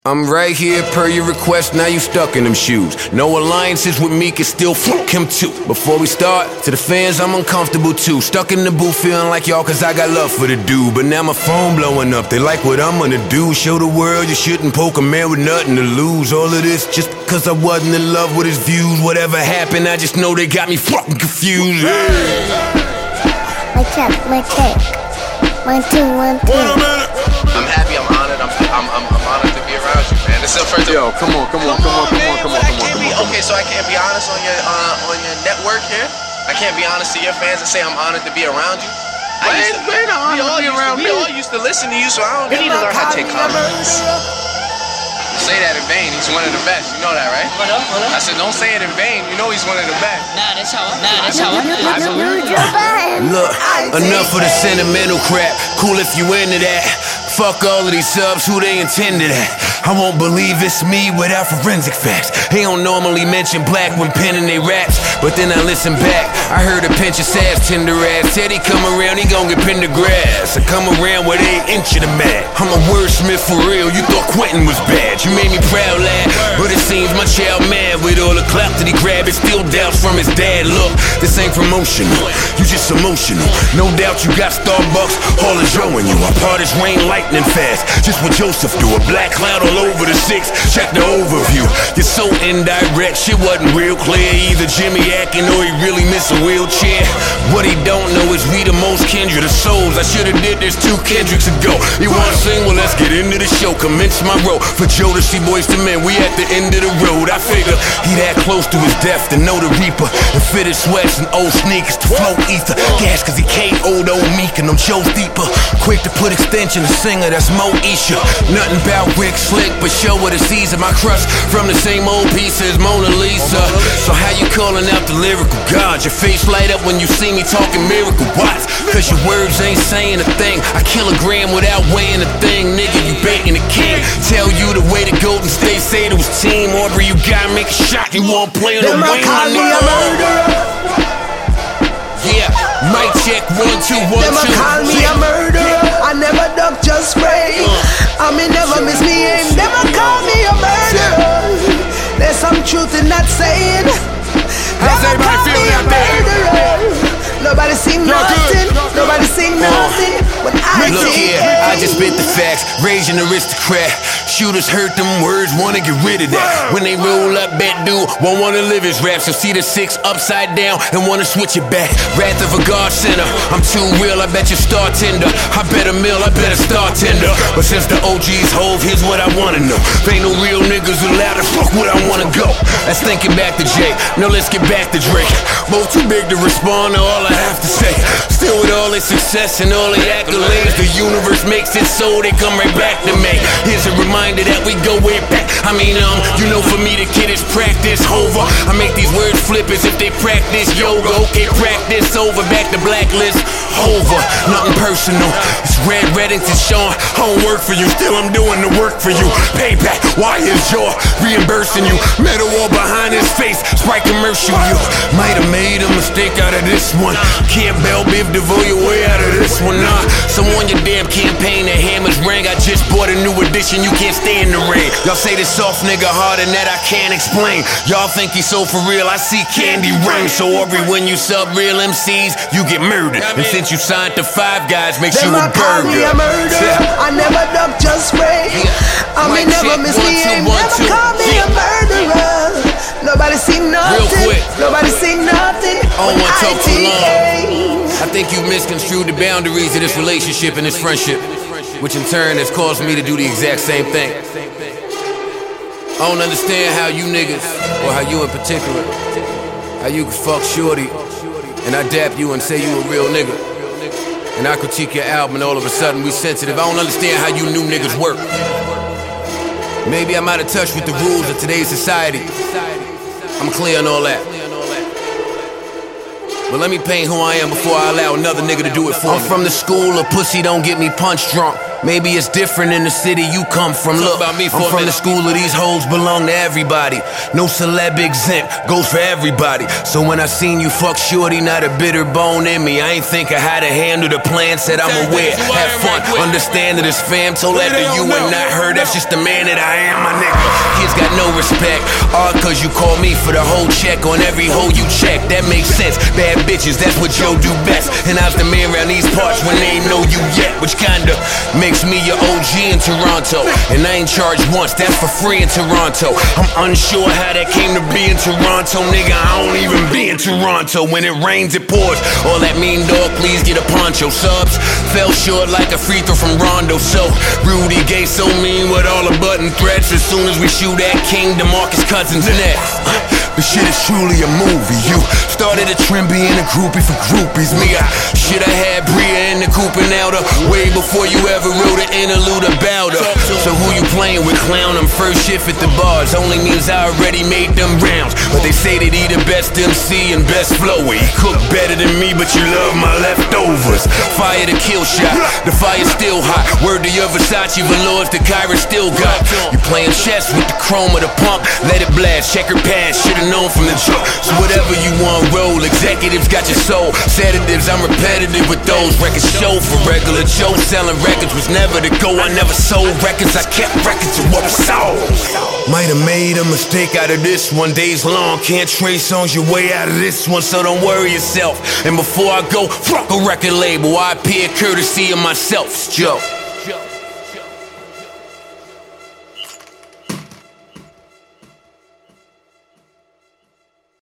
I'm right here per your request, now you stuck in them shoes. No alliances with me can still fuck him too. Before we start, to the fans, I'm uncomfortable too. Stuck in the booth feeling like y'all cause I got love for the dude. But now my phone blowing up, they like what I'm gonna do. Show the world you shouldn't poke a man with nothing to lose. All of this just because I wasn't in love with his views. Whatever happened, I just know they got me fucking confused. My check. 1, 2, 1, 2. I'm happy, I'm honored, I'm honored to be around you, man. This is the first time. Yo, come on. Okay, so I can't be honest on your network here. I can't be honest to your fans and say I'm honored to be around you. We all used to listen to you, so I don't need to learn how to take compliments. Say that in vain, he's one of the best. You know that, right? What up? I said, don't say it in vain. You know he's one of the best. Nah, that's how I Look, enough of the sentimental crap. Cool if you into that. Fuck all of these subs, who they intended at. I won't believe it's me without forensic facts. They don't normally mention black when penning they raps, but then I listen back. I heard a pinch of sass, tender ass. Said he come around, he gon' get pinned to grass. I come around with 8 inch of the mat. I'm a wordsmith for real, you thought Quentin was bad. You made me proud, lad, but it seems my child mad. With all the clout that he grabbed, it still doubts from his dad. Look, this ain't promotional, you just emotional. No doubt you got Starbucks, all is showing you. I part his rain lightning fast, just what Joseph do. A black cloud all over the 6, check the overview. You're so indirect, shit wasn't real clear. Either Jimmy acting or he really miss a wheelchair. What he don't know is we the most kindred of souls. I should've did this 2 Kendricks ago. You wanna sing? Well, let's get into the show. Commence my road for Joe to see Boys to Men. We at the end of the road. I figure he that close to his death to know the reaper. And fitted sweats and old sneakers to float ether. Gas cause he KO'd old Meek and them shows deeper. Quick to put extension to singer, that's Mo Isha. Nothing about Rick Slick, but show what it sees in my crush from the same old piece as Mona Lisa. So how you calling out the lyrical gods? Your face light up when you see me talking miracle watts. Cause your words ain't saying a thing. I kill a gram without weighing a thing. Nigga, you baiting the king. Tell you the way to Golden State say it was team. Aubrey, you gotta make a shot. You won't play on the wing. Yeah, mic check, 1, 2, 1, 2. Them call me a murderer. I never duck, just spray. I may never miss me aim. Them call me a murderer. There's some truth in that saying. How's everybody feeling out there? Nobody seen nothing. Nobody seen nothing. When I Look here, I just spit the facts. Raging aristocrat. Shooters hurt them words, wanna get rid of that. When they roll up, bet dude won't wanna live his rap. So see the 6 upside down and wanna switch it back. Wrath of a God sinner. I'm too real, I bet you star tender. I bet a mill, I bet a star tender. But since the OG's hove, here's what I wanna know. Ain't no real niggas allowed to fuck where I wanna go. Let's think it back to Jay. Now let's get back to Drake. Both too big to respond to all I have to say. Still with all their success and all their accolades, the universe makes it so they come right back to me. Here's a reminder that we go way back. I mean, you know, for me the kid is practice over. I make these words flip as if they practice yoga. Okay, practice over, back to blacklist over. Nothing personal. It's Red Reddington, Sean. I don't work for you, still I'm doing the work for you. Payback, why is your reimbursing you? Metal wall behind his face, Sprite commercial. You might have made a mistake out of this one. Can't Bell Biv DeVoe your way out of this one, nah. So on your damn campaign, the hammers ring. I just bought a new edition, you can't stay in the rain. Y'all say this soft nigga hard and that I can't explain. Y'all think he's so for real, I see candy rain. So Aubrey, when you sub real MCs, you get murdered. And since you signed to 5 Guys, makes you a burger. Me a murderer. I never duck, just spray. I may never miss me aim. Never call me a murderer. Nobody seen nothing. Real quick. Nobody seen nothing. I don't wanna talk too long. I think you misconstrued the boundaries of this relationship and this friendship, which in turn has caused me to do the exact same thing. I don't understand how you niggas, or how you in particular, how you can fuck shorty, and I dap you and say you a real nigga, and I critique your album and all of a sudden we sensitive. I don't understand how you new niggas work. Maybe I'm out of touch with the rules of today's society. I'm clear on all that. But let me paint who I am before I allow another nigga to do it for me. I'm from the school of pussy don't get me punch drunk. Maybe it's different in the city you come from. Look, I'm from the school of these hoes belong to everybody. No celeb exempt, goes for everybody. So when I seen you fuck shorty, not a bitter bone in me. I ain't think I had to handle the plan, said I'm aware. Have fun, understand that it's fam. Told that to you and not her, that's just the man that I am, my nigga. Kids got no respect, all cause you call me for the whole check on every hoe you check. That makes sense, bad bitches, that's what Joe do best. And I was the man around these parts when they ain't know you yet, which kinda makes me your OG in Toronto. And I ain't charged once, that's for free in Toronto. I'm unsure how that came to be in Toronto, nigga. I don't even be in Toronto. When it rains, it pours. All that mean dog, please get a poncho. Subs fell short like a free throw from Rondo. So Rudy Gay so mean with all the button threats. As soon as we shoot at King, DeMarcus Cousins next. This shit is truly a movie. You started a trend being a groupie for groupies. Me, I should have had Bria in the coop and outer way before you ever wrote an interlude about her. So who you playing with, clown? I'm first shift at the bars. Only means I already made them rounds. But they say that he the best MC and best flower. He cook better than me, but you love my leftovers. Fire the kill shot, the fire's still hot. Word to your Versace velours, the Kyra still got. You playing chess with the chrome of the pump. Let it blast, check her pass, should've known from the jump. So whatever you want, roll. Executives got your soul. Sedatives, I'm repetitive with those. Records show for regular Joe. Selling records was never the go. I never sold records, I kept records of what was sold. Might have made a mistake out of this one. Days long, can't trace songs your way out of this one. So don't worry yourself. And before I go, fuck a record label. I appear courtesy of myself, it's Joe.